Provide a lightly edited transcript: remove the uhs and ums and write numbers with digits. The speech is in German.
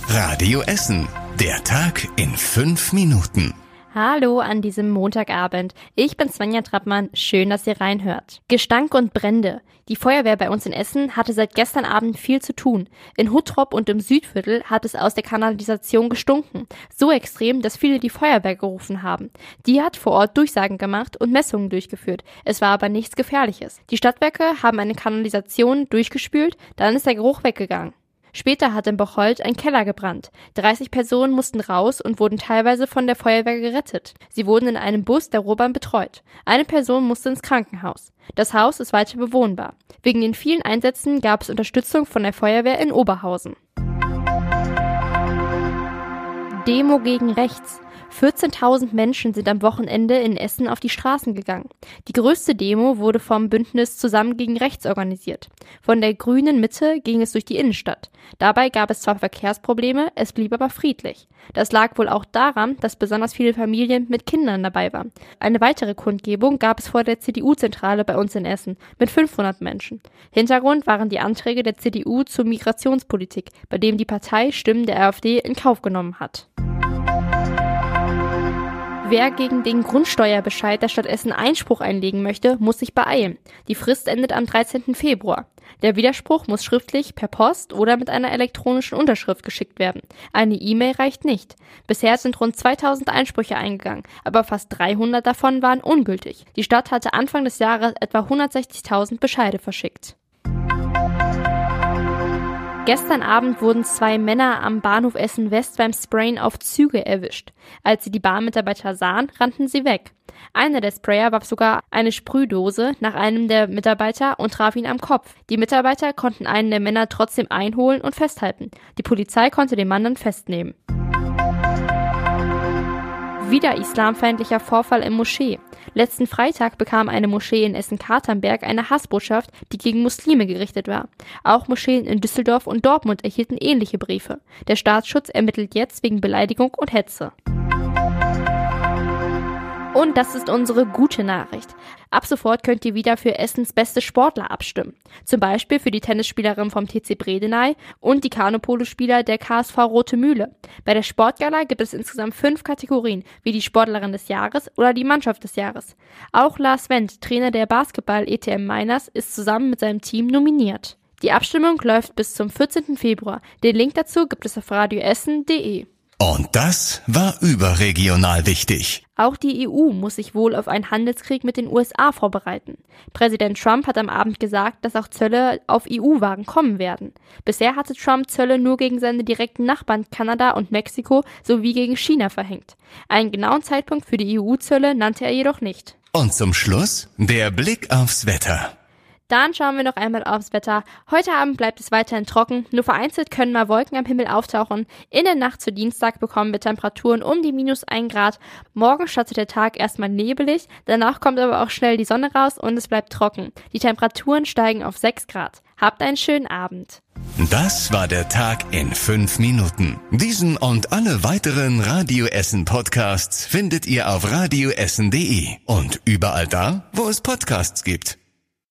Radio Essen. Der Tag in 5 Minuten. Hallo an diesem Montagabend. Ich bin Svenja Trappmann. Schön, dass ihr reinhört. Gestank und Brände. Die Feuerwehr bei uns in Essen hatte seit gestern Abend viel zu tun. In Huttrop und im Südviertel hat es aus der Kanalisation gestunken. So extrem, dass viele die Feuerwehr gerufen haben. Die hat vor Ort Durchsagen gemacht und Messungen durchgeführt. Es war aber nichts Gefährliches. Die Stadtwerke haben eine Kanalisation durchgespült, dann ist der Geruch weggegangen. Später hat in Bocholt ein Keller gebrannt. 30 Personen mussten raus und wurden teilweise von der Feuerwehr gerettet. Sie wurden in einem Bus der Ruhrbahn betreut. Eine Person musste ins Krankenhaus. Das Haus ist weiter bewohnbar. Wegen den vielen Einsätzen gab es Unterstützung von der Feuerwehr in Oberhausen. Demo gegen rechts. 14.000 Menschen sind am Wochenende in Essen auf die Straßen gegangen. Die größte Demo wurde vom Bündnis Zusammen gegen Rechts organisiert. Von der grünen Mitte ging es durch die Innenstadt. Dabei gab es zwar Verkehrsprobleme, es blieb aber friedlich. Das lag wohl auch daran, dass besonders viele Familien mit Kindern dabei waren. Eine weitere Kundgebung gab es vor der CDU-Zentrale bei uns in Essen mit 500 Menschen. Hintergrund waren die Anträge der CDU zur Migrationspolitik, bei dem die Partei Stimmen der AfD in Kauf genommen hat. Wer gegen den Grundsteuerbescheid der Stadt Essen Einspruch einlegen möchte, muss sich beeilen. Die Frist endet am 13. Februar. Der Widerspruch muss schriftlich, per Post oder mit einer elektronischen Unterschrift geschickt werden. Eine E-Mail reicht nicht. Bisher sind rund 2000 Einsprüche eingegangen, aber fast 300 davon waren ungültig. Die Stadt hatte Anfang des Jahres etwa 160.000 Bescheide verschickt. Gestern Abend wurden 2 Männer am Bahnhof Essen West beim Sprayen auf Züge erwischt. Als sie die Bahnmitarbeiter sahen, rannten sie weg. Einer der Sprayer warf sogar eine Sprühdose nach einem der Mitarbeiter und traf ihn am Kopf. Die Mitarbeiter konnten einen der Männer trotzdem einholen und festhalten. Die Polizei konnte den Mann dann festnehmen. Wieder islamfeindlicher Vorfall in Moschee. Letzten Freitag bekam eine Moschee in Essen-Katernberg eine Hassbotschaft, die gegen Muslime gerichtet war. Auch Moscheen in Düsseldorf und Dortmund erhielten ähnliche Briefe. Der Staatsschutz ermittelt jetzt wegen Beleidigung und Hetze. Und das ist unsere gute Nachricht. Ab sofort könnt ihr wieder für Essens beste Sportler abstimmen. Zum Beispiel für die Tennisspielerin vom TC Bredeney und die Kanu-Polo-Spieler der KSV Rote Mühle. Bei der Sportgala gibt es insgesamt 5 Kategorien, wie die Sportlerin des Jahres oder die Mannschaft des Jahres. Auch Lars Wendt, Trainer der Basketball-ETM Mainers, ist zusammen mit seinem Team nominiert. Die Abstimmung läuft bis zum 14. Februar. Den Link dazu gibt es auf radioessen.de. Und das war überregional wichtig. Auch die EU muss sich wohl auf einen Handelskrieg mit den USA vorbereiten. Präsident Trump hat am Abend gesagt, dass auch Zölle auf EU-Waren kommen werden. Bisher hatte Trump Zölle nur gegen seine direkten Nachbarn Kanada und Mexiko sowie gegen China verhängt. Einen genauen Zeitpunkt für die EU-Zölle nannte er jedoch nicht. Und zum Schluss der Blick aufs Wetter. Dann schauen wir noch einmal aufs Wetter. Heute Abend bleibt es weiterhin trocken, nur vereinzelt können mal Wolken am Himmel auftauchen. In der Nacht zu Dienstag bekommen wir Temperaturen um die -1 Grad. Morgen startet der Tag erstmal nebelig, danach kommt aber auch schnell die Sonne raus und es bleibt trocken. Die Temperaturen steigen auf 6 Grad. Habt einen schönen Abend. Das war der Tag in 5 Minuten. Diesen und alle weiteren Radio Essen Podcasts findet ihr auf radioessen.de und überall da, wo es Podcasts gibt.